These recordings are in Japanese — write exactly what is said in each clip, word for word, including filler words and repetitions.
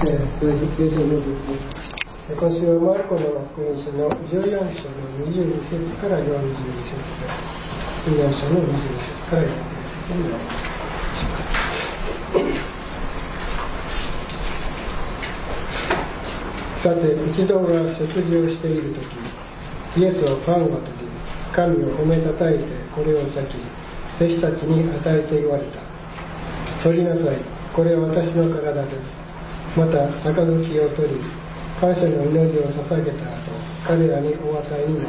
えー、これで聖書の時です。今週はマルコの福音書のじゅうよん章のにじゅうに節からよんじゅうに節です。じゅうよん章のにじゅうに節からよんじゅうに節になります。さて、一同が食事をしているとき、イエスはパンを取り、神を褒めたたえてこれを裂き、弟子たちに与えて言われた。取りなさい、これは私の体です。また杯を取り、感謝の祈りを捧げた後、彼らにお与えになった。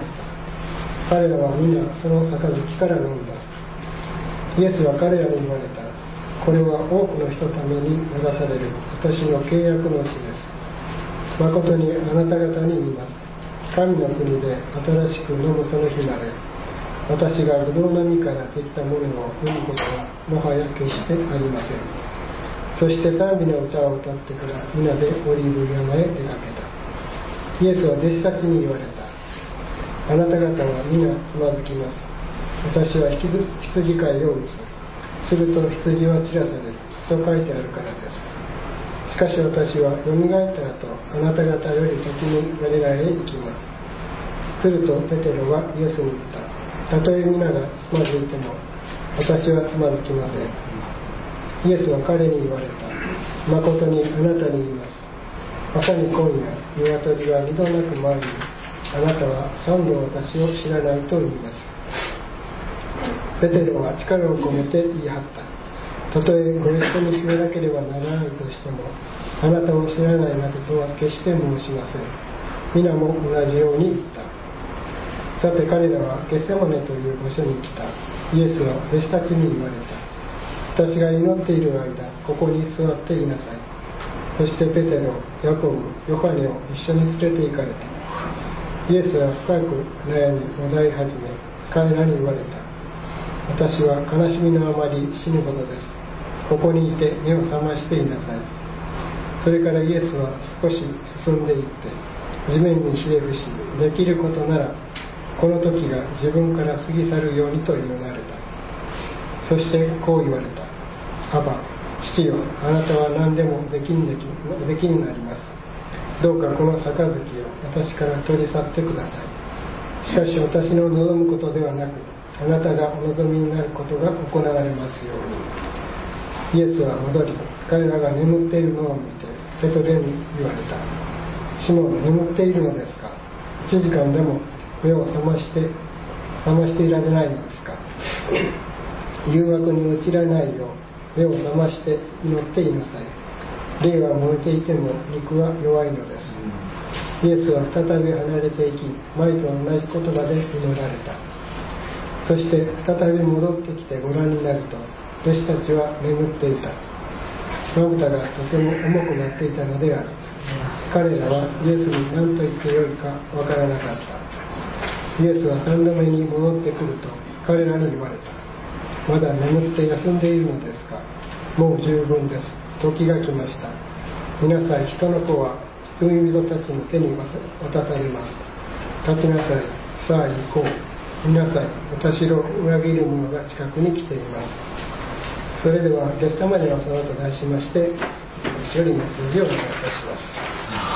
彼らは皆その杯から飲んだ。イエスは彼らに言われた。これは多くの人のために流される私の契約の血です。誠にあなた方に言います。神の国で新しく飲むその日まで、私がブドウの実からできたものを飲むことはもはや決してありません。そして賛美の歌を歌ってから皆でオリーブ山へ出かけた。イエスは弟子たちに言われた。あなた方は皆つまずきます。私は羊飼いを打つ。すると羊は散らされると書いてあるからです。しかし私はよみがえった後、あなた方より先にガリラヤへ行きます。するとペテロはイエスに言った。たとえ皆がつまずいても私はつまずきません。イエスは彼に言われた。誠にあなたに言います。まさに今夜、鶏が二度なく前に、あなたは三度私を知らないと言います。ペテロは力を込めて言い張った。たとえご一緒に死ななければならないとしても、あなたを知らないなどとは決して申しません。皆も同じように言った。さて彼らはゲッセマネという場所に来た。イエスは弟子たちに言われた。私が祈っている間、ここに座っていなさい。そしてペテロ、ヤコブ、ヨハネを一緒に連れて行かれた。イエスは深く悩み、もだい始め、彼らに言われた。私は悲しみのあまり死ぬほどです。ここにいて目を覚ましていなさい。それからイエスは少し進んでいって、地面にひれ伏し、できることなら、この時が自分から過ぎ去るようにと祈られた。そしてこう言われた。アバ、父よ、あなたは何でもできにでき、できになります。どうかこの杯を私から取り去ってください。しかし私の望むことではなく、あなたがお望みになることが行われますように。イエスは戻り、彼らが眠っているのを見て、ペトロに言われた。シモン、眠っているのですか。一時間でも目を覚まして、覚ましていられないのですか。誘惑に陥らないよう目を覚まして祈っていなさい。霊は燃えていても肉は弱いのです。イエスは再び離れていき、前と同じ言葉で祈られた。そして再び戻ってきてご覧になると、弟子たちは眠っていた。まぶたがとても重くなっていたのである。彼らはイエスに何と言ってよいかわからなかった。イエスは三度目に戻ってくると彼らに言われた。まだ眠って休んでいるのですか。もう十分です。時が来ました。皆さん、人の子は罪人たちの手に渡されます。立ちなさい。さあ行こう。見なさい。私の裏切る者が近くに来ています。それではゲッセマネの園と題しまして、一緒にメッセージをお願いいたします。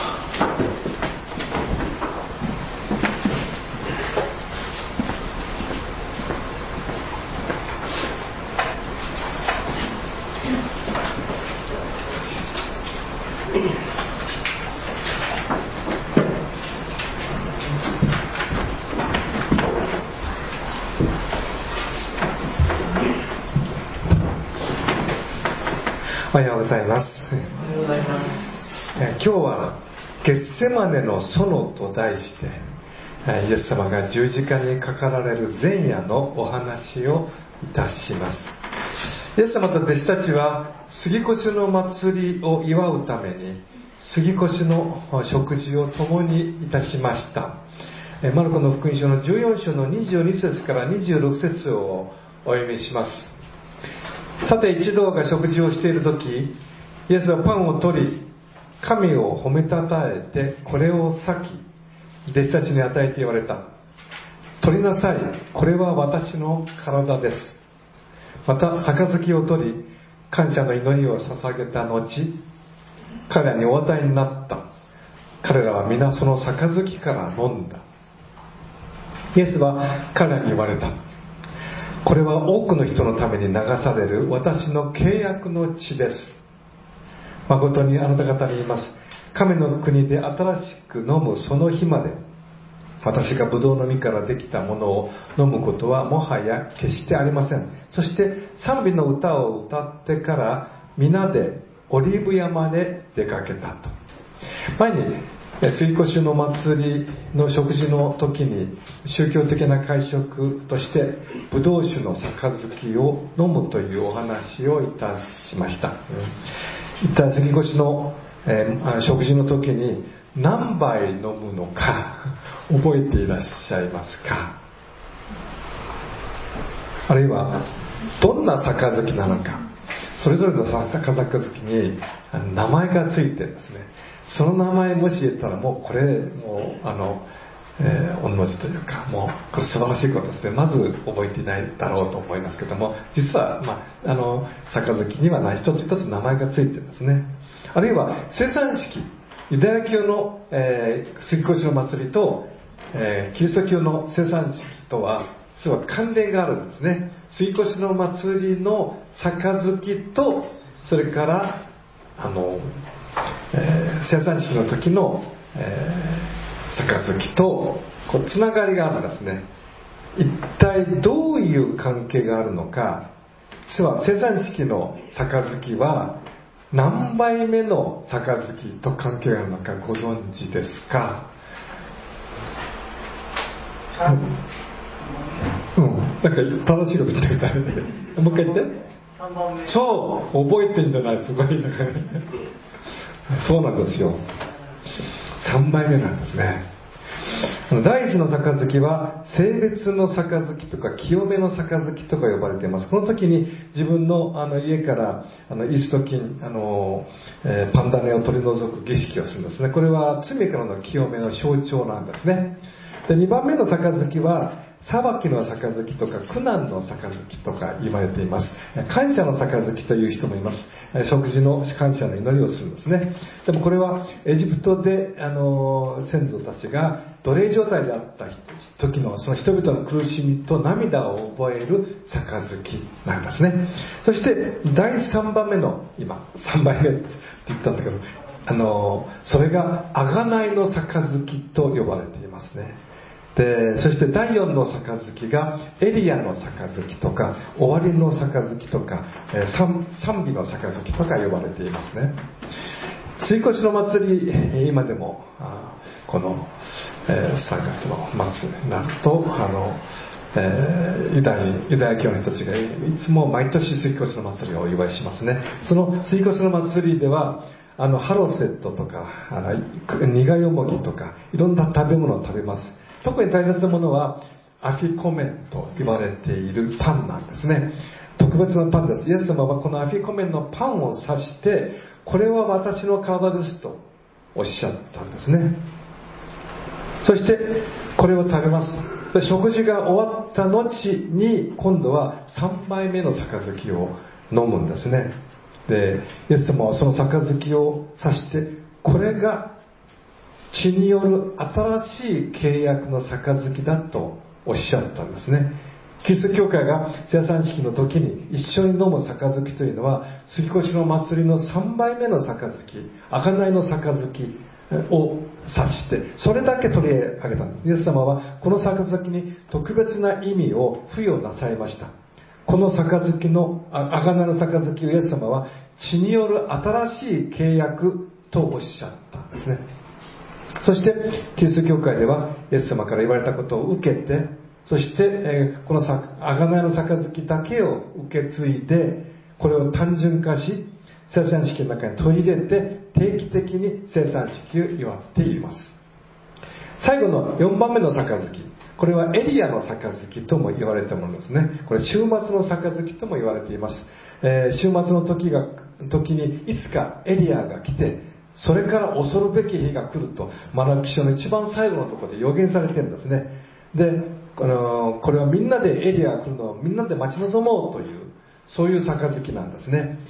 おはようございます。 おはようございます。 今日はゲッセマネの園と題して、イエス様が十字架にかかられる前夜のお話をいたします。イエス様と弟子たちは杉越の祭りを祝うために杉越の食事を共にいたしました。マルコの福音書のじゅうよん章のにじゅうに節からにじゅうろく節をお読みします。さて一同が食事をしているとき、イエスはパンを取り、神を褒めたたえてこれを裂き、弟子たちに与えて言われた。取りなさい、これは私の体です。また杯を取り、感謝の祈りを捧げた後、 彼らにお与えになった。彼らは皆その杯から飲んだ。イエスは彼らに言われた。これは多くの人のために流される私の契約の血です。誠にあなた方に言います。神の国で新しく飲むその日まで、私がブドウの実からできたものを飲むことはもはや決してありません。そして賛美の歌を歌ってから皆でオリーブ山で出かけたと。前に水越の祭りの食事の時に宗教的な会食としてブドウ酒の杯を飲むというお話をいたしました。一体水越の、えー、食事の時に何杯飲むのか覚えていらっしゃいますか？あるいはどんな杯なのか、それぞれの杯に名前がついてですね、その名前もし言ったらもうこれもうあの、えー、御の字というか、もうこれ素晴らしいことですね。まず覚えていないだろうと思いますけども、実は、まあ、あの杯には一つ一つ名前がついてるんですね。あるいは生産式、ユダヤ教の、えー、水越の祭りと、えー、キリスト教の生産式とは実は関連があるんですね。水越の祭りの杯と、それからあの、えー、生産式の時の、えー、杯とこうつながりがあるんですね。一体どういう関係があるのか。実は生産式の杯は何杯目の杯と関係があるのかご存知ですか？うん、うん、なんか正しいこと言ってみたいね。もう一回言って。さんばんめ。そう、覚えてんじゃない、すごい。そうなんですよ。さんばいめなんですね。第一の杯は性別の杯とか清めの杯とか呼ばれています。この時に自分の、あの家からあのイースト菌、あの、えー、パンダネを取り除く儀式をするんですね。これは罪からの清めの象徴なんですね。で、にばんめの杯は裁きの杯とか苦難の杯とか言われています。感謝の杯という人もいます。食事の感謝の祈りをするんですね。でもこれはエジプトであの先祖たちが奴隷状態であった時のその人々の苦しみと涙を覚える杯なんですね。そしてだいさんばんめの、今さんばいめって言ったんだけど、あのそれが贖いの杯と呼ばれていますね。でそしてだいよんの杯がエリアの杯とか終わりの杯とか賛美の杯とか呼ばれていますね。水越の祭り、今でもこのさんがつの末になるとあの、えー、ユダヤユダヤ教の人たちがいつも毎年水越の祭りをお祝いしますね。その水越の祭りではあのハロセットとかあの苦よもぎとかいろんな食べ物を食べます。特に大切なものはアフィコメンと言われているパンなんですね。特別なパンです。イエス様はこのアフィコメンのパンを指してこれは私の体ですとおっしゃったんですね。そしてこれを食べます。で食事が終わった後に今度はさんばいめの杯を飲むんですね。でイエス様はその杯を指してこれが血による新しい契約の杯だとおっしゃったんですね。キリスト教会が生産式の時に一緒に飲む杯というのは杉越の祭りのさんばいめの杯、贖いの杯を指してそれだけ取り上げたんです。イエス様はこの杯に特別な意味を付与なさいました。この杯の贖いの杯をイエス様は血による新しい契約とおっしゃったんですね。そしてキリスト教会ではイエス様から言われたことを受けて、そして、えー、この贖いの杯だけを受け継いでこれを単純化し生産式の中に取り入れて定期的に生産式を祝っています。最後のよんばんめの杯、これはエリアの杯とも言われたものですね。これ週末の杯とも言われています。えー、週末の時が時にいつかエリアが来てそれから恐るべき日が来るとマラキ書の一番最後のところで予言されているんですね。でこのこれはみんなでエリアが来るのをみんなで待ち望もうというそういう杯なんですね。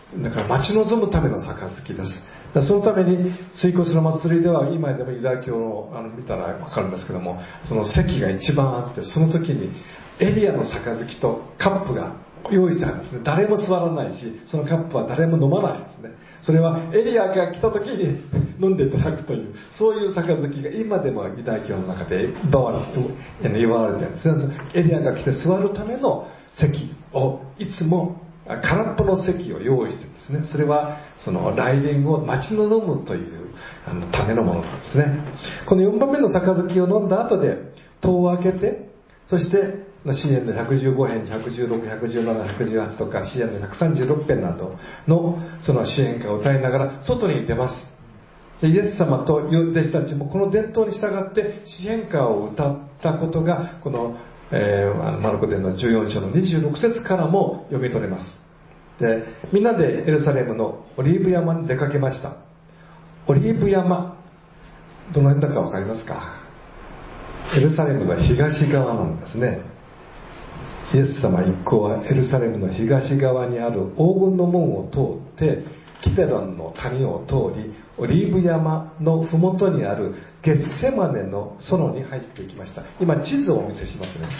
だから待ち望むための杯です。そのために水越の祭りでは今でもユダヤ教をあの見たら分かるんですけども、その席が一番あって、その時にエリアの杯とカップが用意してあるんですね。誰も座らないし、そのカップは誰も飲まないんですね。それはエリアが来た時に飲んでいただくという、そういう杯が今でもユダヤ教の中で言われているんですね。エリアが来て座るための席をいつも空っぽの席を用意してるんですね。それはその来臨を待ち望むというあのためのものなんですね。このよんばんめの杯を飲んだ後で戸を開けて、そして詩篇のひゃくじゅうご編、ひゃくじゅうろく、ひゃくじゅうなな、ひゃくじゅうはちとか詩篇のひゃくさんじゅうろく編などのその詩篇歌を歌いながら外に出ます。でイエス様と弟子たちもこの伝統に従って詩篇歌を歌ったことがこの、えー、マルコ伝のじゅうよん章のにじゅうろく節からも読み取れます。でみんなでエルサレムのオリーブ山に出かけました。オリーブ山、どの辺だか分かりますか？エルサレムの東側なんですね。イエス様一行はエルサレムの東側にある黄金の門を通ってキテロンの谷を通り、オリーブ山の麓にあるゲッセマネの園に入っていきました。今地図をお見せしますね。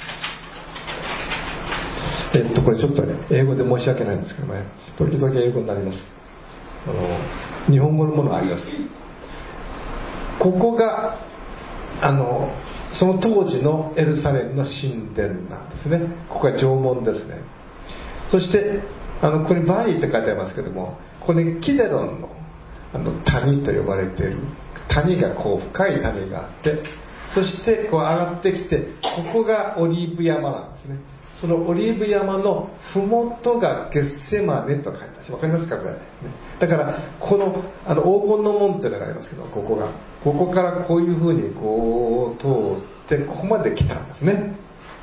えっとこれちょっとね英語で申し訳ないんですけどね、時々英語になります。あの日本語のものがあります。ここがあのその当時のエルサレムの神殿なんですね。ここが城門ですね。そしてあのここにバイって書いてありますけども、ここにキデロン の, あの谷と呼ばれている谷がこう深い谷があって、そしてこう上がってきて、ここがオリーブ山なんですね。そのオリーブ山の麓がゲッセマネと書いてあります。わかりますかこれ、ね、だからこのあの黄金の門というのがありますけど、ここがここからこういうふうにこう通ってここまで来たんですね。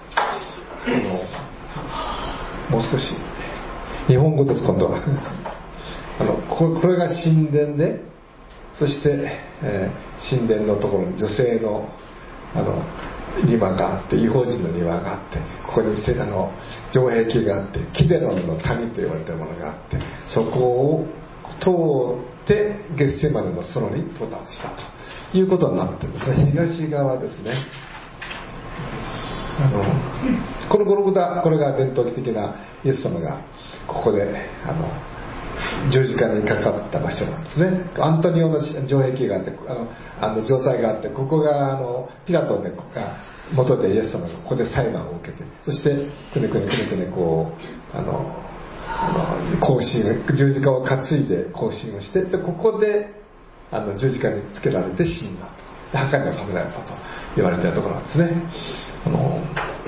あのもう少し日本語です。今度はあの こ, これが神殿で、そして、えー、神殿のところに女性のあの庭があって、異邦人の庭があって、ここにあの城壁があって、キデロンの谷と呼ばれているものがあって、そこを通ってゲッセマネの園に到達したということになっているんですね。東側ですね。あのこのゴルゴダ、これが伝統的なイエス様がここであの十字架にかかった場所なんですね。アントニオの城壁があって、あのあの城塞があって、ここがあのピラトでここが元でイエス様がここで裁判を受けて、そしてくねくねくねくねこうあのあの行進、十字架を担いで行進をして、でここであの十字架につけられて死んだと、墓に収められたと言われているところなんですね。あの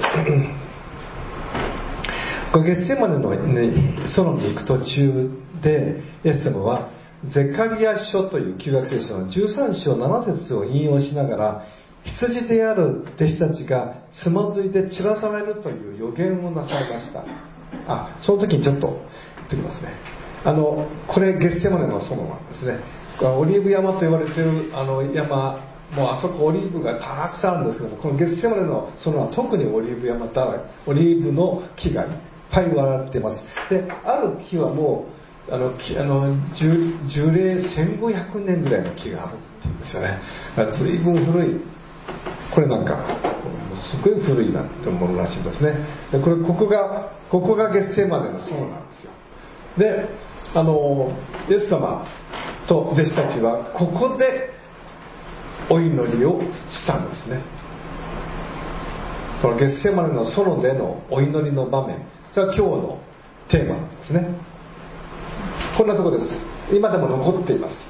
これゲッセマネの、ね、園に行く途中でイエス様はゼカリア書という旧約聖書のじゅうさん章なな節を引用しながら、羊である弟子たちがつまずいて散らされるという予言をなさいました。あ、その時にちょっと言ってきますね。あのこれゲッセマネの園なんですね。オリーブ山と言われているあの山、もうあそこオリーブがたくさんあるんですけども、このゲッセマネの園は特にオリーブ山だ、オリーブの木がいっぱい割られています。で、ある木はもうあのあの 樹, 樹齢せんごひゃくねんぐらいの木があるっていうんですよね。随分古い、これなんかすごい古いなってものらしいんですね。でこれここがここがゲッセマネの園なんですよ。で、あのイエス様と弟子たちはここでお祈りをしたんですね。このゲッセマネの園でのお祈りの場面、それは今日のテーマなんですね。こんなところです。今でも残っています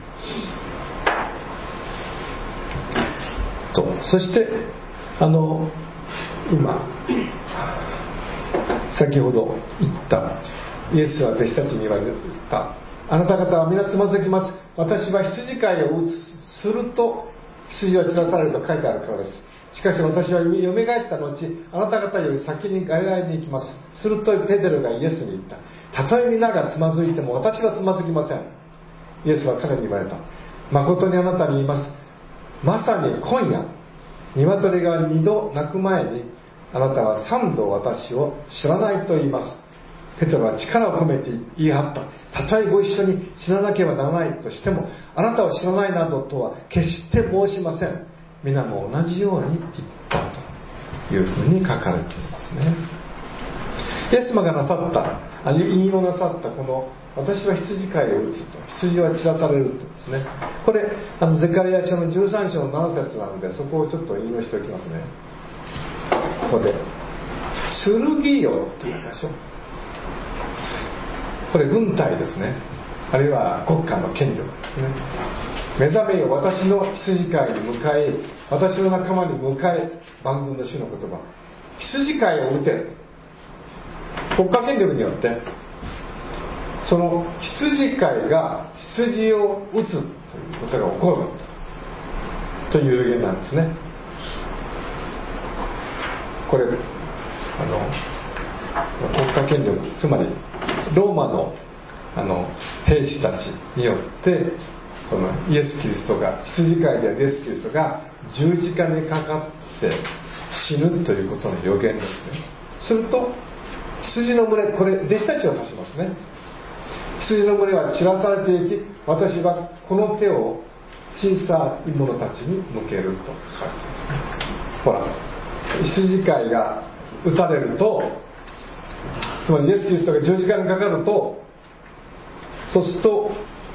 と。そしてあの今先ほど言ったイエスは弟子たちに言われた、あなた方は皆つまずきます。私は羊飼いを打つ、すると羊は散らされると書いてあるからです。しかし私はよみがえった後、あなた方より先に外来に行きます。するとペテロがイエスに言った。たとえ皆がつまずいても私はつまずきません。イエスは彼に言われた。誠にあなたに言います。まさに今夜、鶏が二度鳴く前に、あなたは三度私を知らないと言います。 ペテロは力を込めて言い張った。たとえご一緒に死ななければならないとしても、あなたは知らないなどとは決して申しません。皆も同じように言ったというふうに書かれていますね。イエス様がなさった引用なさったこの私は羊飼いを打つと、羊は散らされるとですね、これあのゼカリヤ書のじゅうさん章のなな節なので、そこをちょっと引用しておきますね。ここで剣よって言いましょう。これ軍隊ですね、あるいは国家の権力ですね。目覚めよ、私の羊飼いに迎え、私の仲間に迎え、万軍の主の言葉、羊飼いを撃てと。国家権力によってその羊飼いが羊を撃つということが起こるという予言なんですね。これあの国家権力、つまりローマのあの兵士たちによってこのイエス・キリストが、羊飼いであるイエス・キリストが十字架にかかって死ぬということの予言ですね。すると羊の群れ、これ弟子たちを指しますね。羊の群れは散らされていき、私はこの手を小さい者たちに向けると書いてますね。ほら、羊飼いが撃たれると、つまりイエス・キリストが十字架にかかると、そうすると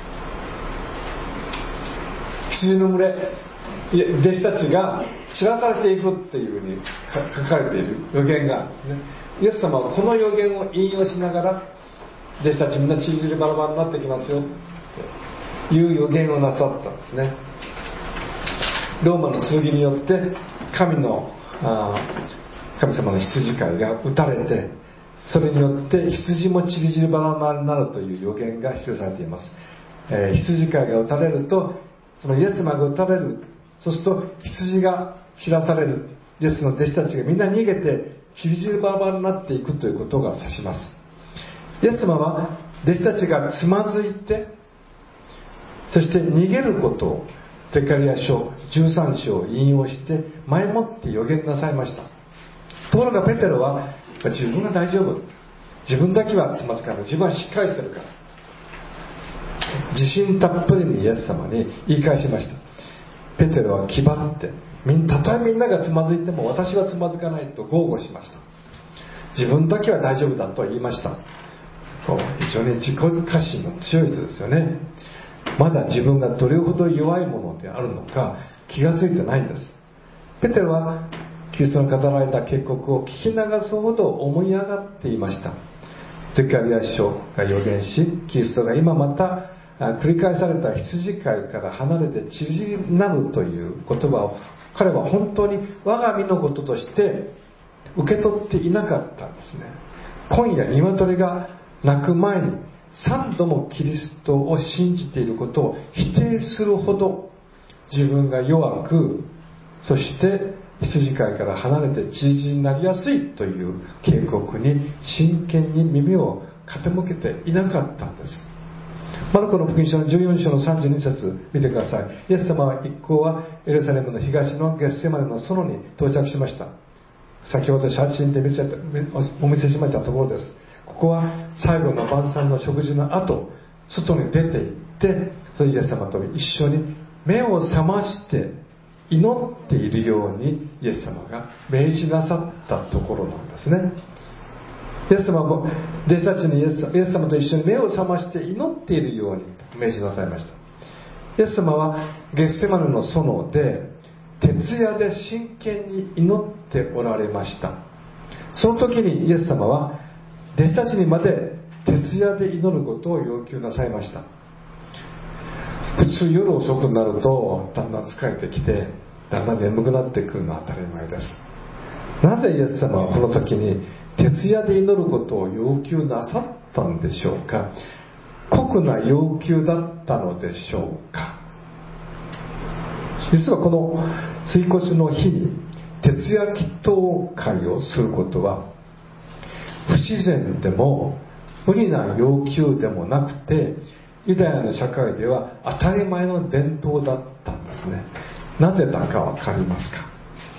羊の群れ、弟子たちが散らされていくっていうふうに書かれている予言があるんですね。イエス様はこの予言を引用しながら、弟子たちみんなちりぢりバラバラになってきますよという予言をなさったんですね。ローマの剣によって神のあ神様の羊飼いが撃たれて、それによって羊もちりぢりバラバラになるという予言が記されています。えー、羊飼いが撃たれると、そのイエス様が撃たれる、そうすると羊が散らされる、イエスの弟子たちがみんな逃げてちりぢりバラバラになっていくということが指します。イエス様は弟子たちがつまずいて、そして逃げることをゼカリヤ書じゅうさん章を引用して前もって予言なさいました。ところがペテロは自分が大丈夫、自分だけはつまずかない、自分はしっかりしてるから、自信たっぷりにイエス様に言い返しました。ペテロは気張って、たとえみんながつまずいても私はつまずかないと豪語しました。自分だけは大丈夫だと言いました。非常に自己過信の強い人ですよね。まだ自分がどれほど弱いものであるのか気がついてないんです。ペテロはキリストの語られた警告を聞き流すほど思い上がっていました。ゼカリヤ書が予言し、キリストが今また繰り返された羊飼いから離れてちりぢりになるという言葉を彼は本当に我が身のこととして受け取っていなかったんですね。今夜鶏が鳴く前に三度もキリストを信じていることを否定するほど自分が弱く、そして羊飼いから離れてちりぢりになりやすいという警告に真剣に耳を傾けていなかったんです。マルコの福音書のじゅうよん章のさんじゅうに節見てください。イエス様は一行はエルサレムの東のゲッセマネの園に到着しました。先ほど写真で見せたお見せしましたところです。ここは最後の晩餐の食事の後、外に出て行って、そのイエス様と一緒に目を覚まして祈っているようにイエス様が命じなさったところなんですね。イエス様も弟子たちにイエス、イエス様と一緒に目を覚まして祈っているように命じなさいました。イエス様はゲッセマネの園で徹夜で真剣に祈っておられました。その時にイエス様は弟子たちにまで徹夜で祈ることを要求なさいました。普通夜遅くなるとだんだん疲れてきてだんだん眠くなってくるのは当たり前です。なぜイエス様はこの時に徹夜で祈ることを要求なさったんでしょうか。酷な要求だったのでしょうか。実はこの追越の日に徹夜祈祷会をすることは不自然でも無理な要求でもなくて、ユダヤの社会では当たり前の伝統だったんですね。なぜだかわかりますか。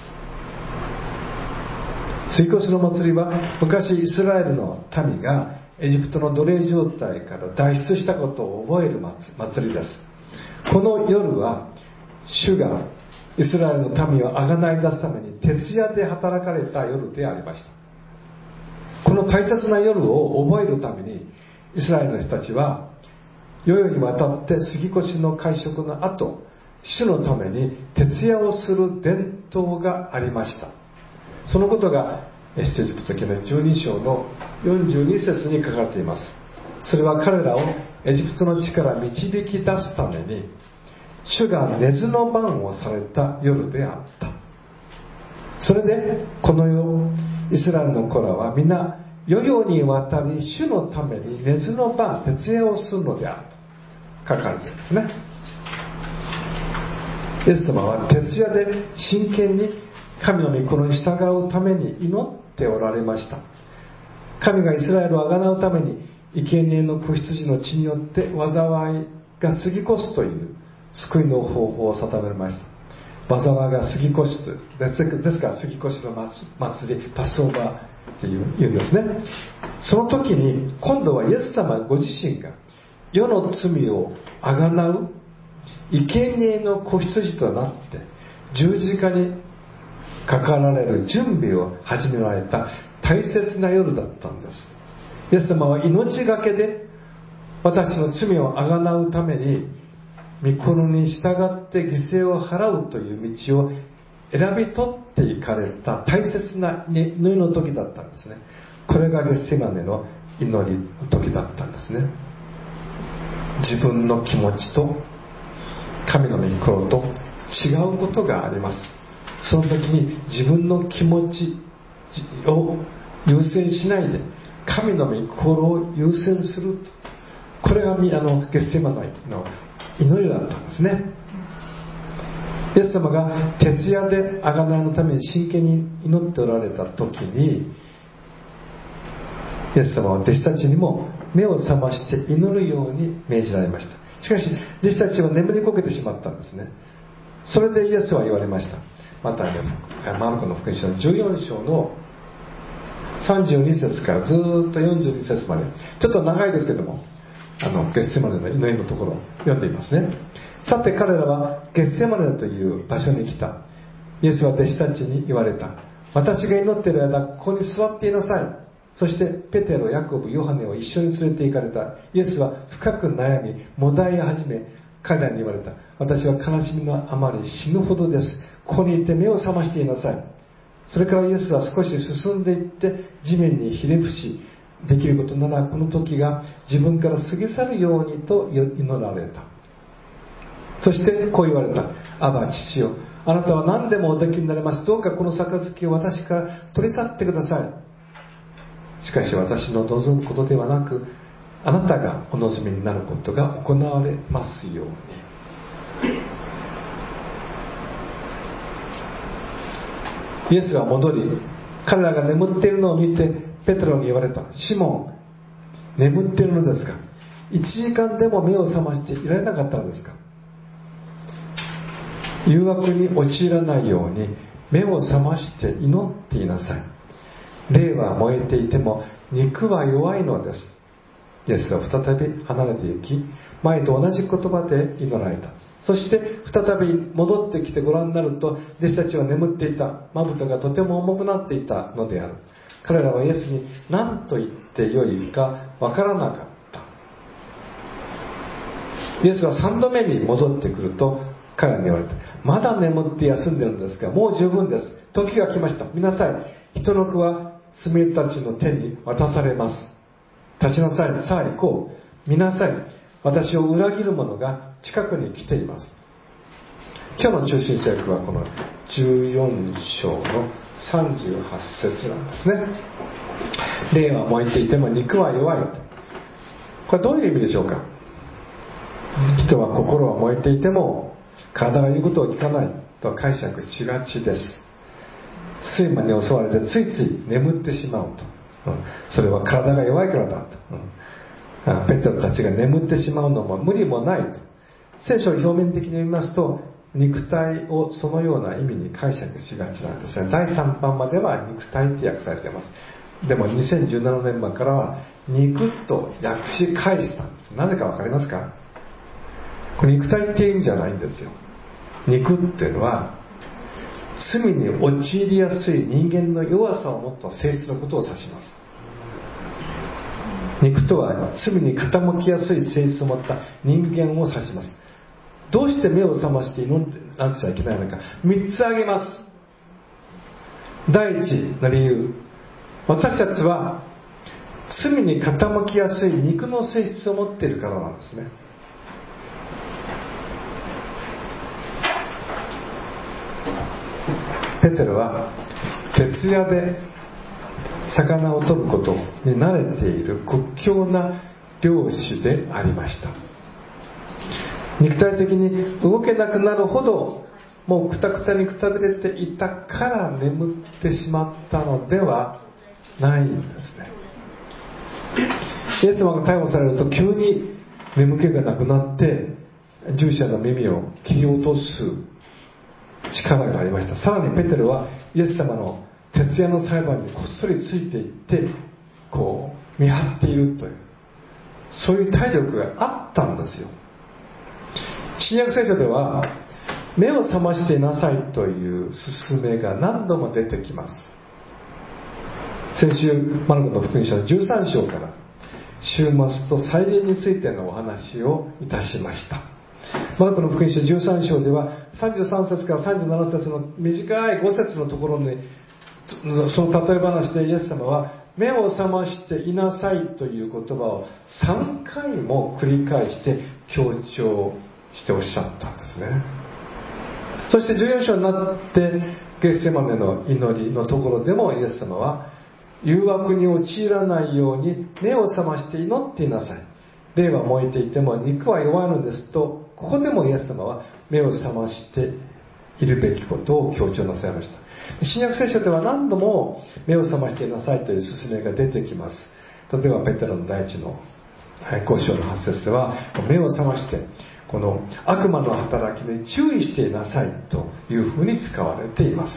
追越の祭りは昔イスラエルの民がエジプトの奴隷状態から脱出したことを覚える祭りです。この夜は主がイスラエルの民をあがない出すために徹夜で働かれた夜でありました。この大切な夜を覚えるためにイスラエルの人たちは世々にわたって杉越の会食の後、主のために徹夜をする伝統がありました。そのことが出エジプト記のじゅうに章のよんじゅうに節に書かれています。それは彼らをエジプトの地から導き出すために主が寝ずの番をされた夜であった。それでこの世イスラエルの子らは皆世々にわたり主のために寝ずの番徹夜をするのであると書かれているんですね。イエス様は徹夜で真剣に神の御心に従うために祈っておられました。神がイスラエルをあがなうために生贄の子羊の血によって災いが過ぎ越すという救いの方法を定めました。災いが過ぎ越すですから過ぎ越しの祭り、パスオーバーっていう言うんですね。その時に今度はイエス様ご自身が世の罪をあがなう生贄の子羊となって十字架にかかられる準備を始められた大切な夜だったんです。イエス様は命がけで私の罪をあがなうために御心に従って犠牲を払うという道を選び取っていかれた大切な祈りの時だったんですね。これがゲッセマネの祈りの時だったんですね。自分の気持ちと神の御心と違うことがあります。その時に自分の気持ちを優先しないで神の御心を優先する、これがあのゲッセマネの祈りだったんですね。イエス様が徹夜であがないのために真剣に祈っておられた時にイエス様は弟子たちにも目を覚まして祈るように命じられました。しかし弟子たちは眠りこけてしまったんですね。それでイエスは言われました。またね、マルコの福音書のじゅうよん章のさんじゅうに節からずっとよんじゅうに節まで、ちょっと長いですけども、あのゲッセマネの祈りのところを読んでいますね。さて彼らはゲッセマネという場所に来た。イエスは弟子たちに言われた。私が祈っている間ここに座っていなさい。そしてペテロ、ヤコブ、ヨハネを一緒に連れて行かれた。イエスは深く悩みもだえ始め彼らに言われた。私は悲しみのあまり死ぬほどです。ここにいて目を覚ましていなさい。それからイエスは少し進んでいって地面にひれ伏し、できることならこの時が自分から過ぎ去るようにと祈られた。そしてこう言われた。アバ父よ、あなたは何でもおできになれます。どうかこの杯を私から取り去ってください。しかし私の望むことではなく、あなたがお望みになることが行われますように。イエスは戻り、彼らが眠っているのを見てペテロに言われた。シモン、眠っているのですか？いちじかんでも目を覚ましていられなかったのですか？誘惑に陥らないように目を覚まして祈っていなさい。霊は燃えていても肉は弱いのです。イエスは再び離れて行き、前と同じ言葉で祈られた。そして再び戻ってきてご覧になると、弟子たちは眠っていた。まぶたがとても重くなっていたのである。彼らはイエスに何と言ってよいかわからなかった。イエスはさんどめに戻ってくると彼らに言われた。まだ眠って休んでるんですが、もう十分です。時が来ました。見なさい。人の子は罪人たちの手に渡されます。立ちなさい。さあ行こう。見なさい。私を裏切る者が近くに来ています。今日の中心聖句はこのじゅうよん章のさんじゅうはち節なんですね。霊は燃えていても肉は弱い。これどういう意味でしょうか？人は心は燃えていても体が言うことを聞かないと解釈しがちです。睡魔に襲われてついつい眠ってしまうと、うん、それは体が弱いからだと、うん、ペテロたちが眠ってしまうのも無理もないと。聖書を表面的に読みますと肉体をそのような意味に解釈しがちなんですが、だいさんばんまでは肉体って訳されています。 でもにせんじゅうななねんまえからは肉と訳し返したんです。なぜか分かりますか？これ肉体っていう意味じゃないんですよ。肉っていうのは罪に陥りやすい人間の弱さを持った性質のことを指します。肉とは罪に傾きやすい性質を持った人間を指します。どうして目を覚まして祈ってなくちゃいけないのか、みっつ挙げます。第一の理由、私たちは罪に傾きやすい肉の性質を持っているからなんですね。ペテロは徹夜で魚を取ることに慣れている屈強な漁師でありました。肉体的に動けなくなるほどもうくたくたにくたびれていたから眠ってしまったのではないんですね。イエス様が逮捕されると急に眠気がなくなって従者の耳を切り落とす力がありました。さらにペテロはイエス様の徹夜の裁判にこっそりついていってこう見張っているという、そういう体力があったんですよ。新約聖書では目を覚ましていなさいという勧めが何度も出てきます。先週マルコの福音書のじゅうさん章から終末と再臨についてのお話をいたしました。マルコの福音書じゅうさん章ではさんじゅうさん節からさんじゅうなな節の短いご節のところにその例え話でイエス様は目を覚ましていなさいという言葉をさんかいも繰り返して強調しておっしゃったんですね。そしてじゅうよん章になってゲッセマネの祈りのところでもイエス様は誘惑に陥らないように目を覚まして祈っていなさい、霊は燃えていても肉は弱いのですと、ここでもイエス様は目を覚ましているべきことを強調なさいました。新約聖書では何度も目を覚ましていなさいという勧めが出てきます。例えばペテロの第一のご章のはち節では目を覚ましてこの悪魔の働きに注意していなさいというふうに使われています。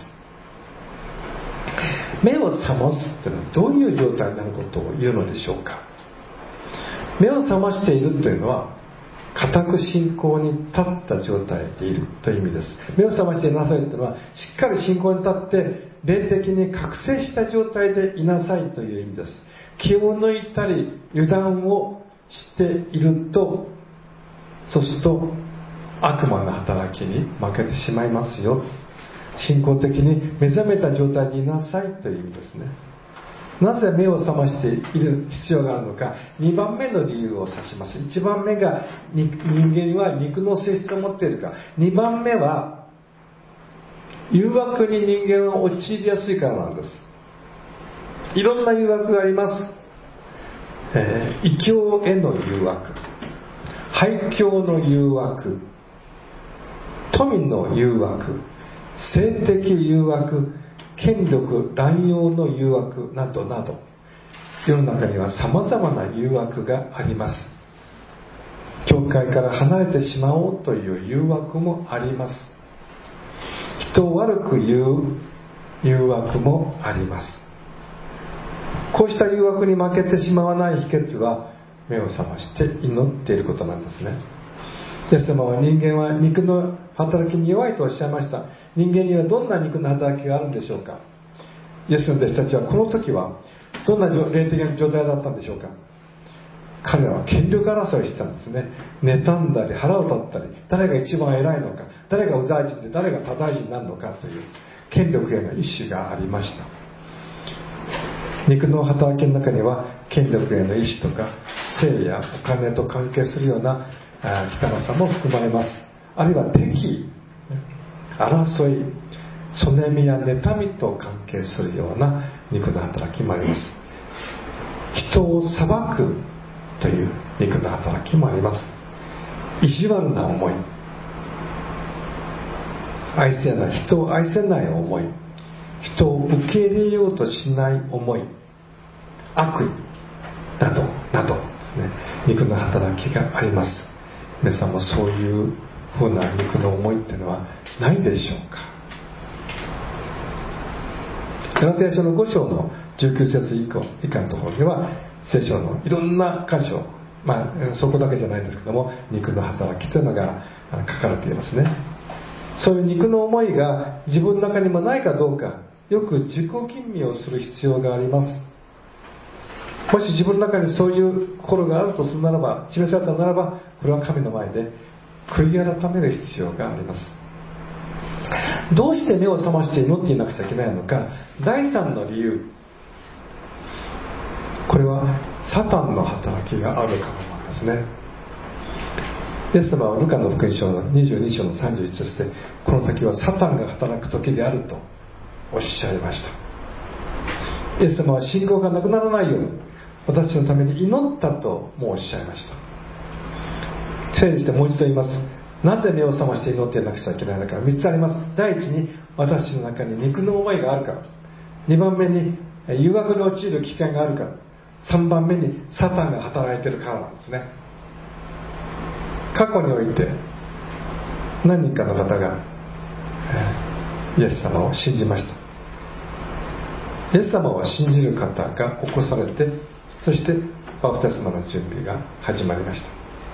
目を覚ますというのはどういう状態になることを言うのでしょうか。目を覚ましているというのは固く信仰に立った状態でいるという意味です。目を覚ましていなさいというのはしっかり信仰に立って霊的に覚醒した状態でいなさいという意味です。気を抜いたり油断をしていると、そうすると悪魔の働きに負けてしまいますよ。信仰的に目覚めた状態でいなさいという意味ですね。なぜ目を覚ましている必要があるのか、にばんめの理由を指します。いちばんめが人間は肉の性質を持っているか、にばんめは誘惑に人間は陥りやすいからなんです。いろんな誘惑があります。えー、異教への誘惑、廃教の誘惑、富の誘惑、性的誘惑、権力乱用の誘惑などなど、世の中には様々な誘惑があります。教会から離れてしまおうという誘惑もあります。人を悪く言う誘惑もあります。こうした誘惑に負けてしまわない秘訣は目を覚まして祈っていることなんですね。イエス様は人間は肉の働きに弱いとおっしゃいました。人間にはどんな肉の働きがあるんでしょうか。イエスの弟子たちはこの時はどんな霊的な状態だったんでしょうか。彼らは権力争いしてたんですね。妬んだり腹を立ったり、誰が一番偉いのか、誰が右大臣で誰が左大臣になるのかという権力への意志がありました。肉の働きの中には権力への意志とか性やお金と関係するような汚さも含まれます。あるいは敵、争い、そねみや妬みと関係するような肉の働きもあります。人を裁くという肉の働きもあります。意地悪な思い、愛せない人を愛せない思い、人を受け入れようとしない思い、悪意などなどですね、肉の働きがあります。皆さんもそういうふうな肉の思いっていうのはないでしょうか。ガラテヤ書のご章のじゅうきゅう節以降以下のところには聖書のいろんな箇所、まあそこだけじゃないんですけども、肉の働きというのが書かれていますね。そういう肉の思いが自分の中にもないかどうか、よく自己吟味をする必要があります。もし自分の中にそういう心があるとするならば、示されたならば、これは神の前で悔い改める必要があります。どうして目を覚まして祈っていなくちゃいけないのか。第三の理由、これはサタンの働きがあるからなんですね。イエス様はルカの福音書のにじゅうに章のさんじゅういち節で、この時はサタンが働く時であるとおっしゃいました。イエス様は信仰がなくならないように私のために祈ったともおっしゃいました。整理してもう一度言います。なぜ目を覚まして祈っていなくちゃいけないのか。みっつあります。第一に、私の中に肉の思いがあるから。にばんめに、誘惑に陥る危険があるから。さんばんめに、サタンが働いているからなんですね。過去において何人かの方がイエス様を信じました。イエス様を信じる方が起こされて、そしてバプテスマの準備が始まりました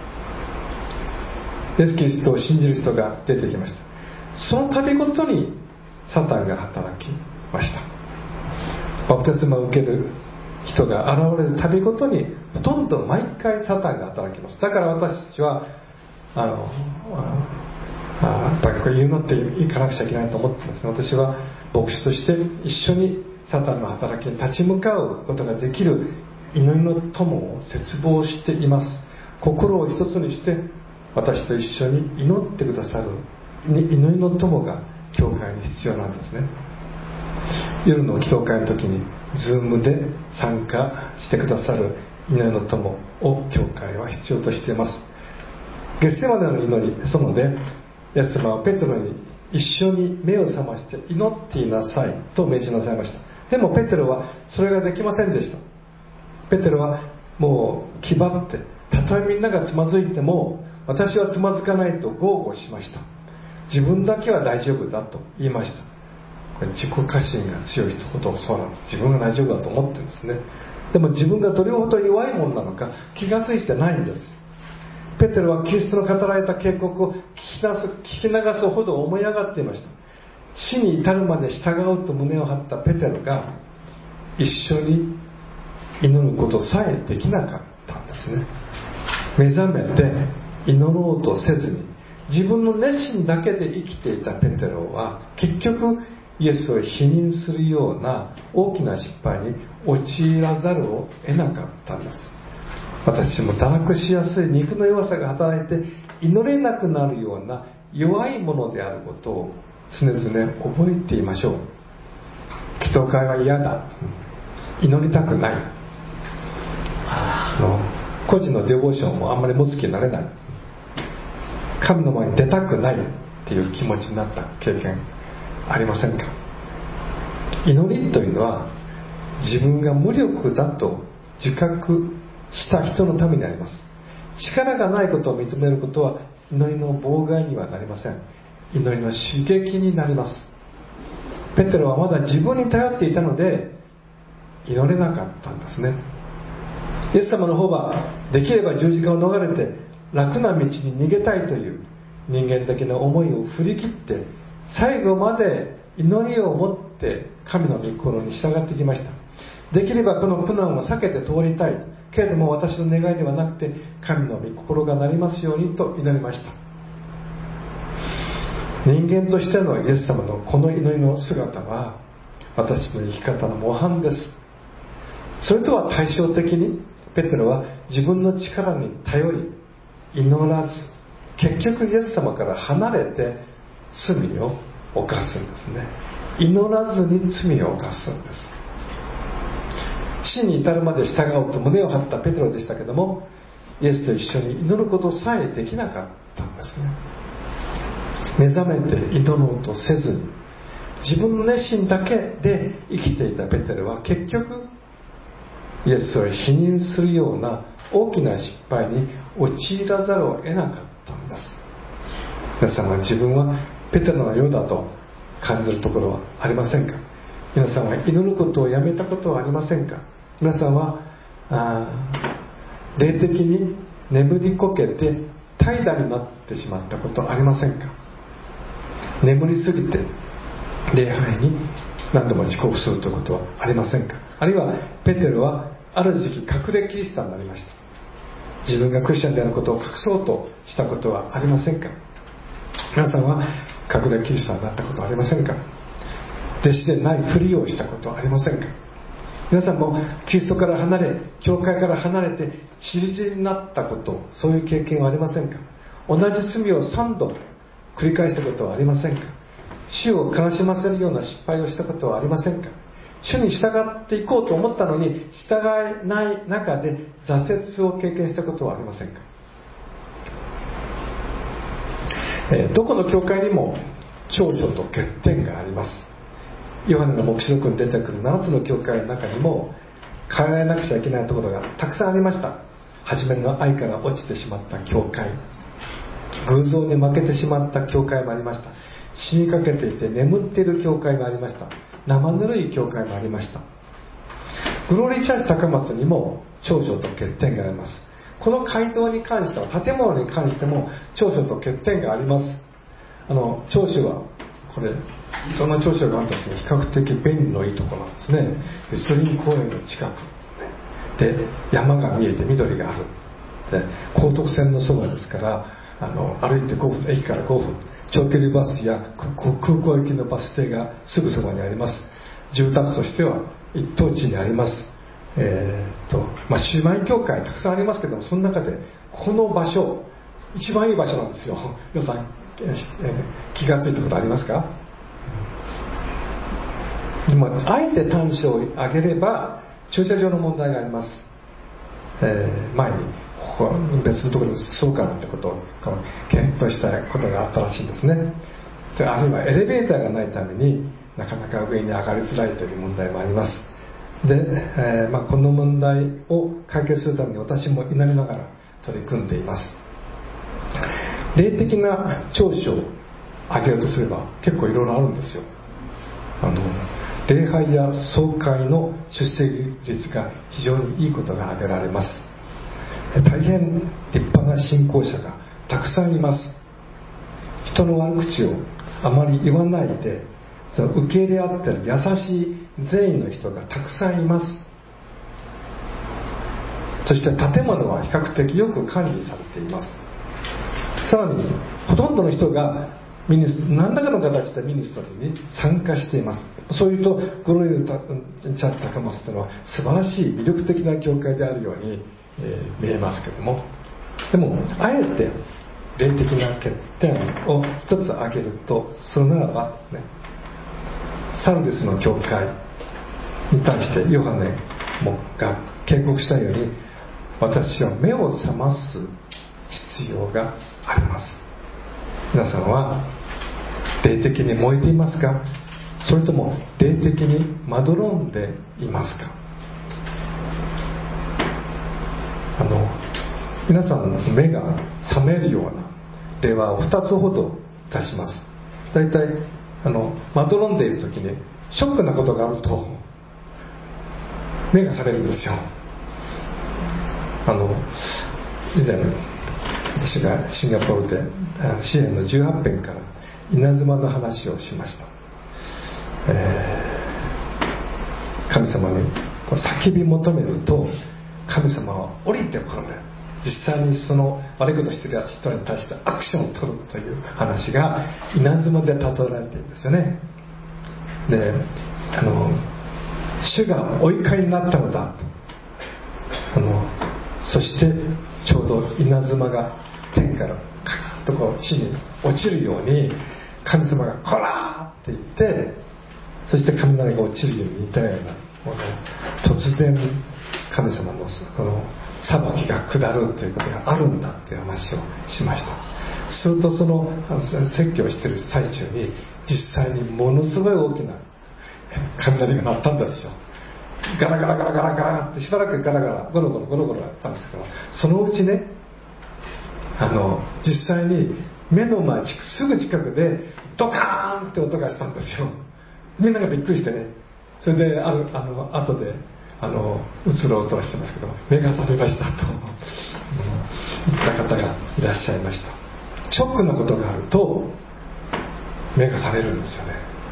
。イエス・キリストを信じる人が出てきました。その度ごとにサタンが働きました。バプテスマを受ける人が現れる度ごとに、ほとんど毎回サタンが働きます。だから私たちはあのああこれ言うのっていかなくちゃいけないと思ってます。私は牧師として一緒にサタンの働きに立ち向かうことができる祈りの友を切望しています。心を一つにして私と一緒に祈ってくださる祈りの友が教会に必要なんですね。夜の祈祷会の時にズームで参加してくださる祈りの友を教会は必要としています。ゲッセマネの祈りですので、イエス様はペテロに一緒に目を覚まして祈っていなさいと命じなさいました。でもペテロはそれができませんでした。ペテロはもう気張って、たとえみんながつまずいても私はつまずかないと豪語しました。自分だけは大丈夫だと言いました。これ自己過信が強い人ほどそうなんです。自分が大丈夫だと思ってるんですね。でも自分がどれほど弱いものなのか気がついてないんです。ペテロはキリストの語られた警告を聞き流す、聞き流すほど思い上がっていました。死に至るまで従うと胸を張ったペテロが一緒に祈ることさえできなかったんですね。目覚めて祈ろうとせずに自分の熱心だけで生きていたペテロは結局イエスを否認するような大きな失敗に陥らざるを得なかったんです。私も堕落しやすい肉の弱さが働いて祈れなくなるような弱いものであることを常々覚えていましょう。祈祷会は嫌だ、祈りたくない、あの個人のデボーションもあんまり持つ気になれない、神の前に出たくないっていう気持ちになった経験ありませんか？祈りというのは自分が無力だと自覚した人のためにあります。力がないことを認めることは祈りの妨害にはなりません。祈りの刺激になります。ペテロはまだ自分に頼っていたので祈れなかったんですね。イエス様の方はできれば十字架を逃れて楽な道に逃げたいという人間的な思いを振り切って最後まで祈りを持って神の御心に従ってきました。できればこの苦難を避けて通りたいけれども私の願いではなくて神の御心がなりますようにと祈りました。人間としてのイエス様のこの祈りの姿は私の生き方の模範です。それとは対照的にペテロは自分の力に頼り祈らず結局イエス様から離れて罪を犯すんですね。祈らずに罪を犯すんです。死に至るまで従うと胸を張ったペテロでしたけども、イエスと一緒に祈ることさえできなかったんですね。目覚めて祈ろうとせずに自分の熱心だけで生きていたペテロは結局イエスを否認するような大きな失敗に陥らざるを得なかったんです。皆さんは自分はペテロのようだと感じるところはありませんか？ 皆さんは祈ることをやめたことはありませんか？皆さんはあ霊的に眠りこけて怠惰になってしまったことはありませんか？眠りすぎて礼拝に何度も遅刻するということはありませんか？あるいはペテロはある時期隠れキリシタンになりました。自分がクリスチャンであることを隠そうとしたことはありませんか？皆さんは隠れキリシタンになったことはありませんか？弟子でないふりをしたことはありませんか？皆さんもキリストから離れ、教会から離れて散り散りになったこと、そういう経験はありませんか？同じ罪をさんど繰り返したことはありませんか？主を悲しませるような失敗をしたことはありませんか？主に従っていこうと思ったのに従えない中で挫折を経験したことはありませんか？えー、どこの教会にも長所と欠点があります。ヨハネの黙示録に出てくるななつの教会の中にも変えなくちゃいけないところがたくさんありました。初めの愛から落ちてしまった教会、偶像に負けてしまった教会もありました。死にかけていて眠っている教会もありました。生ぬるい教会もありました。グローリーチャーチ高松にも長所と欠点があります。この街道に関しては、建物に関しても長所と欠点があります。あの長所はこれいろんな長所があるんですね。比較的便利のいいところなんですね。ストリーム公園の近くで山が見えて緑がある。で高徳線のそばですから、あの歩いてごふん、駅からごふん、長距離バスや空港行きのバス停がすぐそばにあります。住宅としては一等地にあります。えー、っとまあ、姉妹教会たくさんありますけども、その中でこの場所一番いい場所なんですよ。皆さん、えー、気がついたことありますか？でもあえて短所を挙げれば駐車場の問題があります。えー、前にここ別のところに移そうかなんてことを検討したことがあったらしいんですね。あるいはエレベーターがないためになかなか上に上がりづらいという問題もあります。で、えーまあ、この問題を解決するために私も祈りながら取り組んでいます。霊的な長所を挙げようとすれば結構いろいろあるんですよ。あの礼拝や総会の出席率が非常にいいことが挙げられます。大変立派な信仰者がたくさんいます。人の悪口をあまり言わないで、その受け入れ合っている優しい善意の人がたくさんいます。そして建物は比較的よく管理されています。さらにほとんどの人がミニス何らかの形でミニストリーに参加しています。そういうとグローリーチャーチ高松というのは素晴らしい魅力的な教会であるように、えー、見えますけども、でもあえて霊的な欠点を一つ挙げるとするならばですね、サルデスの教会に対してヨハネもが警告したように、私は目を覚ます必要があります。皆さんは霊的に燃えていますか？それとも霊的にまどろんでいますか？あの皆さんの目が覚めるような例はをふたつほど出します。だいたいあのまどろんでいる時にショックなことがあると目が覚めるんですよ。あの以前私がシンガポールで詩篇のじゅうはち編から稲妻の話をしました。えー、神様に叫び求めると神様は降りてこられる。実際にその悪いことしてるやつ人に対してアクションを取るという話が稲妻で例えられているんですよね。で、あの主がお怒りになったのだ。あのそしてちょうど稲妻が天からカーッとこう地に落ちるように神様がこらーって言って、そして雷が落ちるように似たようなもの突然神様のこの裁きが下るということがあるんだっていう話をしました。するとその説教をしている最中に実際にものすごい大きな雷が鳴ったんですよ。ガラガラガラガラガラってしばらくガラガラゴロゴロゴロゴロやったんですから、そのうちね、あの実際に目の前すぐ近くでドカーンって音がしたんですよ。みんながびっくりしてね、 それであるあの後であのうつろうつろしてますけど、目が覚めましたと言った方がいらっしゃいました。ショックなことがあると目が覚めるんですよね。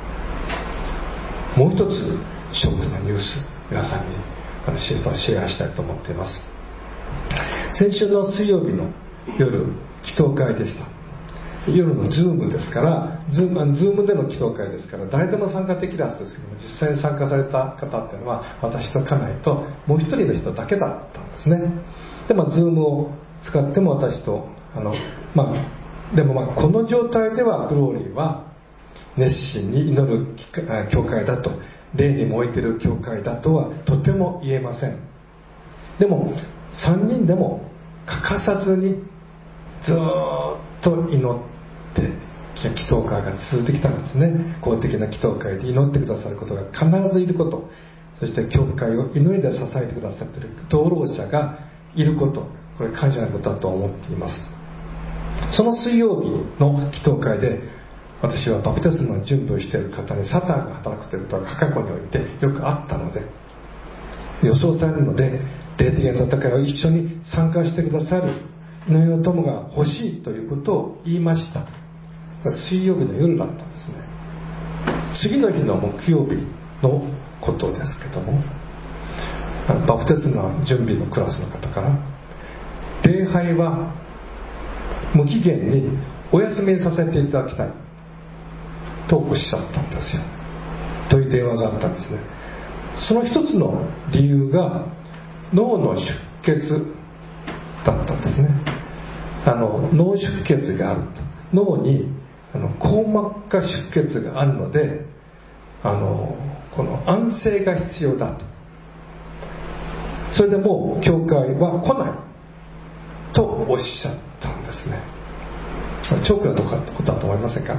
もう一つショックなニュース、皆さんにシェアしたいと思っています。先週の水曜日の夜、祈祷会でした。夜のズームですから、ズーム、ズームでの祈祷会ですから、誰でも参加できるはずですけども、実際に参加された方っていうのは私と家内ともう一人の人だけだったんですね。で、まあ、ズームを使っても私とあの、まあ、でもまあこの状態ではグローリーは熱心に祈る教会だと、霊に燃えている教会だとはとても言えません。でもさんにんでも欠かさずにずっと祈って祈祷会が続いてきたんですね。公的な祈祷会で祈ってくださることが必ずいること、そして教会を祈りで支えてくださっている同労者がいること、これ感謝なことだと思っています。その水曜日の祈祷会で、私はバプテスマの準備をしている方にサタンが働くということが過去においてよくあったので、予想されるので、霊的な戦いを一緒に参加してくださる祈りの友が欲しいということを言いました。水曜日の夜だったんですね。次の日の木曜日のことですけども、バプテスマの準備のクラスの方から、礼拝は無期限にお休みさせていただきたいとおっしゃったんですよ。という電話があったんですね。その一つの理由が脳の出血だったんですね。あの脳出血があると、脳にあの硬膜下出血があるので、あのこの安静が必要だと。それでもう教会は来ないとおっしゃったんですね。チョークなことだと思いませんか？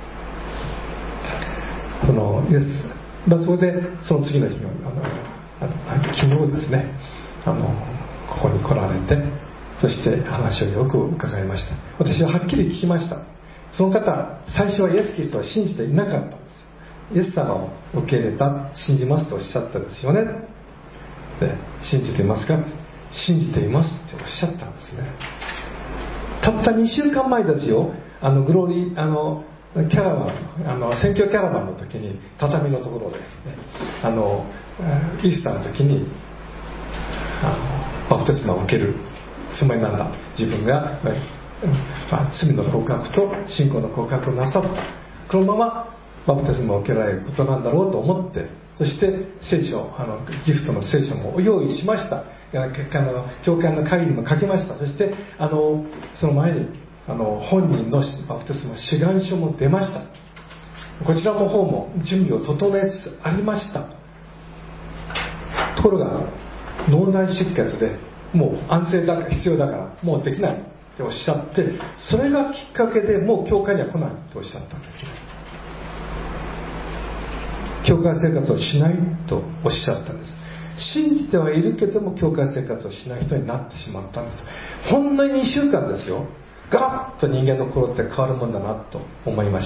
そのイエス、まあ、それでその次の日のあのあの昨日ですね、あのここに来られて、そして話をよく伺いました。私ははっきり聞きました。その方、最初はイエス・キリストを信じていなかったんです。イエス様を受け入れた、信じますとおっしゃったんですよね。で、信じていますか？信じていますっておっしゃったんですね。たったにしゅうかんまえですよ。あのグローリーあのキャラバン、あの選挙キャラバンの時に畳のところで、ね、あのイースターの時にあのバプテスマを受けるつもりなんだ。自分が、まあ、罪の告白と信仰の告白をなさった。このままバプテスマを受けられることなんだろうと思って、そして聖書、あのギフトの聖書も用意しました。あの教会の会議にも書きました。そしてあのその前にあの本人のバプテスマ志願書も出ました。こちらの方も準備を整えつつありました。ところが脳内出血でもう安静だから必要だからもうできないっておっしゃって、それがきっかけでもう教会には来ないとおっしゃったんですね。教会生活をしないとおっしゃったんです。信じてはいるけども教会生活をしない人になってしまったんです。ほんのにしゅうかんですよ。ガラッと人間の心って変わるもんだなと思いました。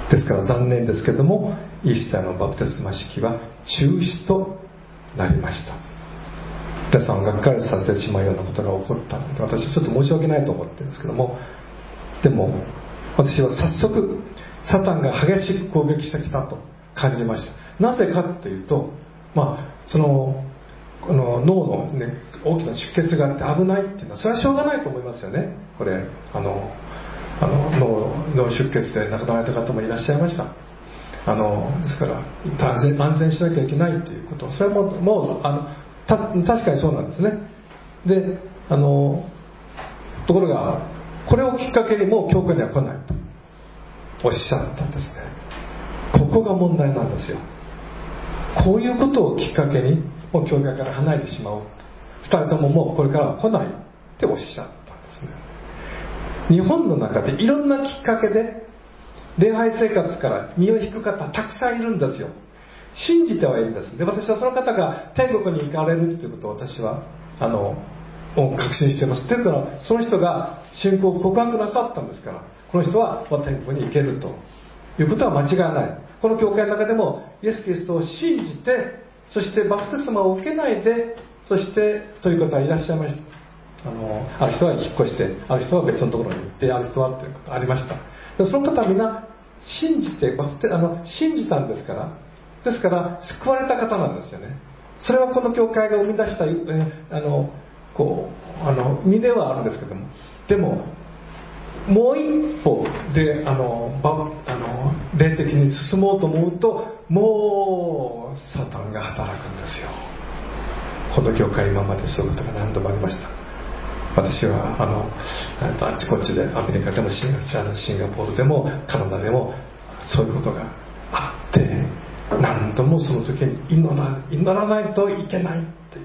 ですから残念ですけども、イースターのバプテスマ式は中止となりました。皆さんをがっかりさせてしまうようなことが起こったので、私ちょっと申し訳ないと思ってるんですけども、でも私は早速サタンが激しく攻撃してきたと感じました。なぜかというと、まあそのこの脳の、ね、大きな出血があって危ないっていうのはそれはしょうがないと思いますよね。これあのあの 脳, 脳出血で亡くなられた方もいらっしゃいました。あのですから安全、安全しなきゃいけないということ、それはもう、もうあのた確かにそうなんですね。であのところがこれをきっかけにもう教会には来ないとおっしゃったんですね。ここが問題なんですよ。こういうことをきっかけにもう教会から離れてしまおう、ふたりとももうこれからは来ないっておっしゃったんですね。日本の中でいろんなきっかけで礼拝生活から身を引く方たくさんいるんですよ。信じてはいるんです。で、私はその方が天国に行かれるということを私はあの確信しています。というのはその人が信仰を告白なさったんですから、この人は天国に行けるということは間違いない。この教会の中でもイエス・キリストを信じて、そしてバプテスマを受けないで、そしてという方はいらっしゃいました。あのある人は引っ越して、ある人は別のところに行って、ある人はということがありました。でその方はみんな信じてバプテあの信じたんですから、ですから救われた方なんですよね。それはこの教会が生み出した、えあのこうあの身ではあるんですけども、でももう一歩であのばあの霊的に進もうと思うと、もうサタンが働くんですよ。この教会今までそういうことが何度もありました。私はあのあっちこっちでアメリカでもシンガポールでもカナダでもそういうことがあって、何度もその時に祈ら、祈らないといけないっていう、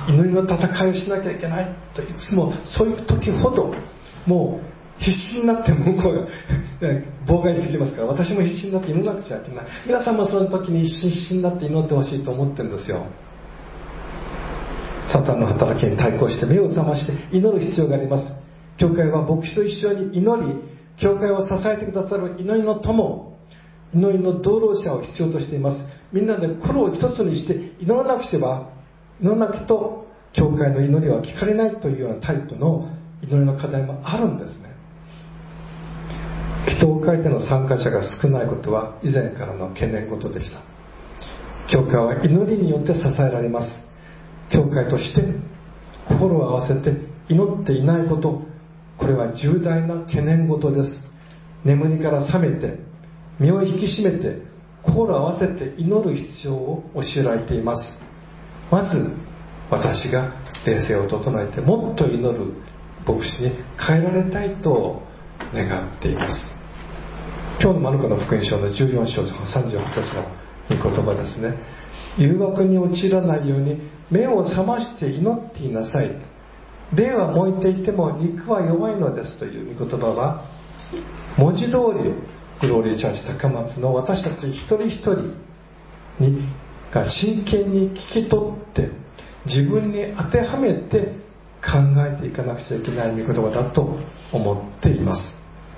祈りの戦いをしなきゃいけないと、いつもそういう時ほどもう必死になって向こうが妨害してきますから、私も必死になって祈らなくちゃいけない。皆さんもその時に必死になって祈ってほしいと思ってるんですよ。サタンの働きに対抗して目を覚まして祈る必要があります。教会は牧師と一緒に祈り、教会を支えてくださる祈りの友、祈りの同労者を必要としています。みんなで心を一つにして祈らなくしては、祈らなくと教会の祈りは聞かれないというようなタイプの祈りの課題もあるんですね。祈祷会での参加者が少ないことは以前からの懸念事でした。教会は祈りによって支えられます。教会として心を合わせて祈っていないこと、これは重大な懸念事です。眠りから覚めて身を引き締めて心を合わせて祈る必要を教えられています。まず私が霊性を整えてもっと祈る牧師に変えられたいと願っています。今日のマルコの福音書のじゅうよん章さんじゅうはち節の御言葉ですね。誘惑に陥らないように目を覚まして祈っていなさい。霊は燃えていても肉は弱いのですという御言葉は、文字通りグローリーチャーチ高松の私たち一人一人にが真剣に聞き取って自分に当てはめて考えていかなくちゃいけない御言葉だと思っています。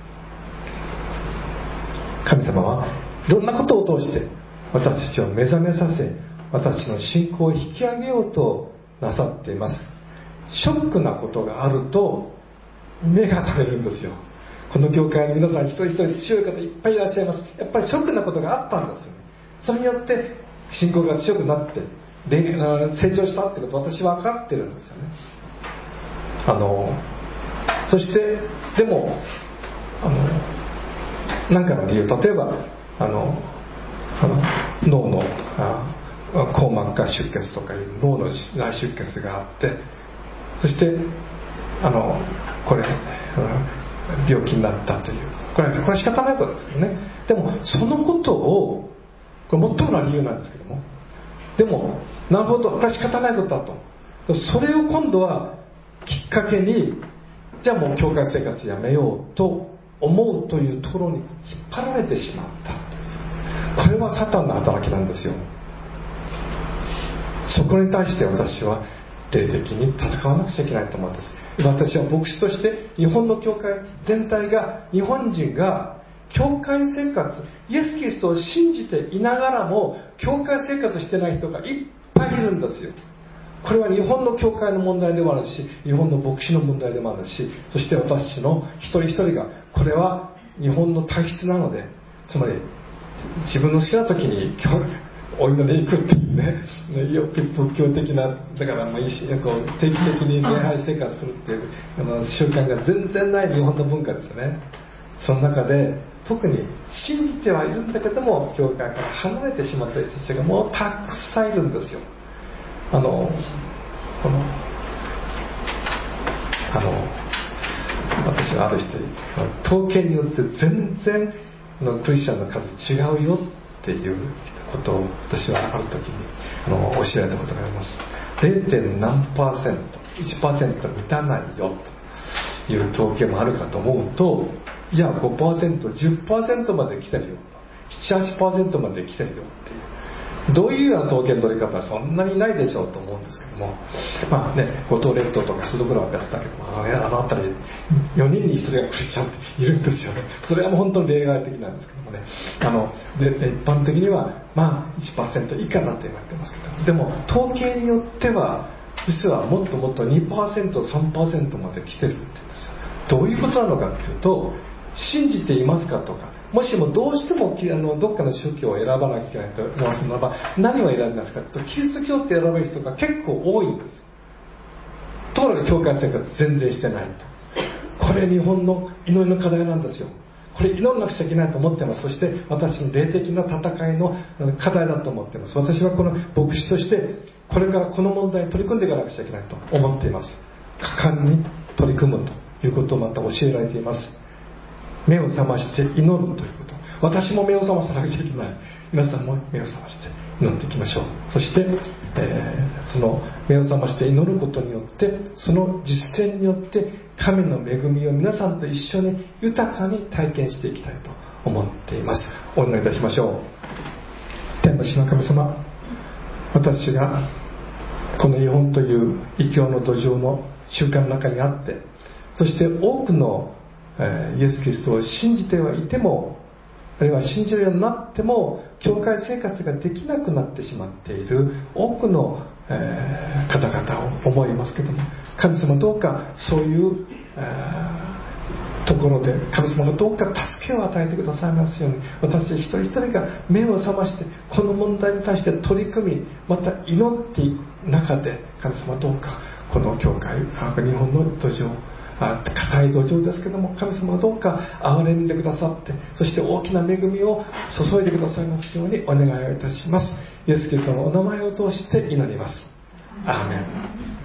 神様はいろんなことを通して私たちを目覚めさせ、私の信仰を引き上げようとなさっています。ショックなことがあると目が覚めるんですよ。この教会に皆さん一人一人強い方いっぱいいらっしゃいます。やっぱりショックなことがあったんですよね。それによって信仰が強くなって成長したってことを私は分かってるんですよね。あのそしてでもあの何かの理由、例えばあのあの脳のあ硬膜下出血とかいう脳の内出血があって、そしてあのこれ病気になったという、これはこれは仕方ないことですけどね。でもそのことを、これ最もな理由なんですけども、でもなるほどこれは仕方ないことだと、それを今度はきっかけにじゃあもう教会生活やめようと思うというところに引っ張られてしまった。これはサタンの働きなんですよ。そこに対して私は霊的に戦わなくちゃいけないと思うんです。私は牧師として日本の教会全体が、日本人が教会生活、イエス・キリストを信じていながらも教会生活してない人がいっぱいいるんですよ。これは日本の教会の問題でもあるし、日本の牧師の問題でもあるし、そして私の一人一人が、これは日本の体質なので、つまり自分の好きな時にお祈りに行くっていうね、仏教的な、だからまあこう定期的に礼拝生活するっていうあの習慣が全然ない日本の文化ですよね。その中で特に信じてはいるんだけども教会から離れてしまった人たちがもうたくさんいるんですよ。あのこのあの私はある人に統計によって全然のクリスチャンの数違うよっていうことを私はある時にあの教えられたことがあります。 ゼロ. 何パーセント いちパーセント 満たないよという統計もあるかと思うと、いや ごパーセント じゅっパーセント まで来てるよと、なな、はちパーセント まで来てるよっていう、 どういうような統計の取り方はそんなにないでしょうと思うんですけども、まあね、五島列島とかスドクロは別だけども、あの辺りよにんにひとりがクリスチャンっているんですよね。それはもう本当に例外的なんですけどもね、あので一般的にはまあ いちパーセント 以下だと言われてますけど、でも統計によっては実はもっともっと にパーセント、さんパーセント まで来てるって言うんですよ。どういうことなのかっていうと、信じていますかとか、もしもどうしてもあのどっかの宗教を選ばなきゃいけないと思いますならば、何を選びますかというと、キリスト教って選べる人が結構多いんです。ところが教会生活全然してないと。これ日本の祈りの課題なんですよ。これ祈らなくちゃいけないと思っています。そして私の霊的な戦いの課題だと思っています。私はこの牧師としてこれからこの問題に取り組んでいかなくちゃいけないと思っています。果敢に取り組むということをまた教えられています。目を覚まして祈るということ、私も目を覚まさなくちゃいけない。皆さんも目を覚まして祈っていきましょう。そして、えー、その目を覚まして祈ることによって、その実践によって神の恵みを皆さんと一緒に豊かに体験していきたいと思っています。お祈りいたしましょう。天の父の神様、私がこの日本という異教の土壌の習慣の中にあって、そして多くのイエス・キリストを信じてはいても、あるいは信じるようになっても教会生活ができなくなってしまっている多くの、えー、方々を思いますけども、神様どうかそういう、えー、ところで神様がどうか助けを与えてくださいますように、私一人一人が目を覚ましてこの問題に対して取り組み、また祈っていく中で、神様どうかこの教会、日本の土壌、固い土壌ですけども、神様がどうか憐れんでくださって、そして大きな恵みを注いでくださいますようにお願いをいたします。イエス・キリストのお名前を通して祈ります。アーメン。